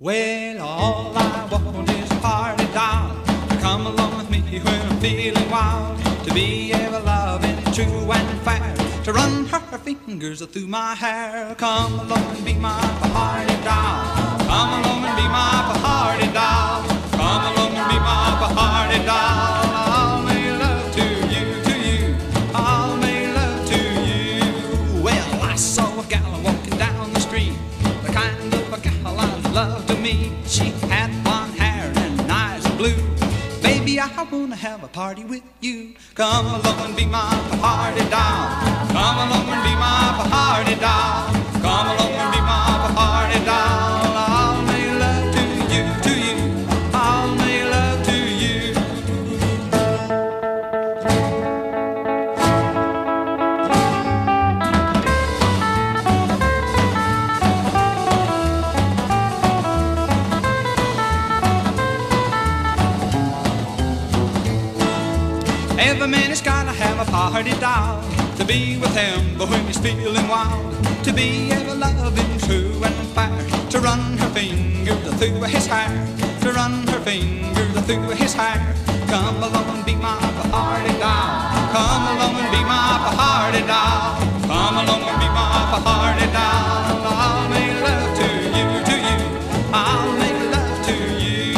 Well, all I want is a party doll to come along with me when I'm feeling wild, to be ever loving, true and fair, to run her fingers through my hair. Come along and be my party doll. Come along and be my party doll. Come along and be my party doll. I'll make love to you. I'll make love to you. Well, I saw a gal walking down the street, the kind of a gal I love to meet. She had blonde hair and eyes of blue. Baby, I wanna have a party with you. Come along and be my party doll. Come along and be my party doll. Come along and be my party doll. I'll make love to you. I'll make love to you. Every man has gotta have a party doll to be with him, but when he's feeling wild, to be ever loving, true and fair, to run her fingers through his hair, to run her fingers through his hair. Come along and be my party doll. Come along and be my party doll. Come along and be my party doll. I'll make love to you. I'll make love to you.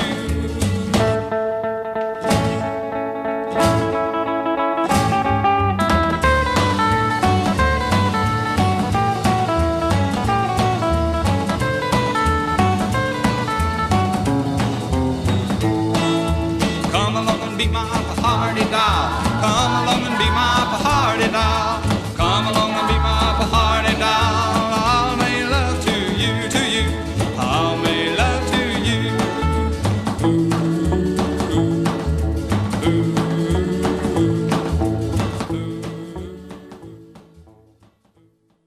Come along and be my party doll. Come along and be my party doll. Come along and be my party doll. I'll make love to you. I'll make love to you. Ooh, ooh, ooh.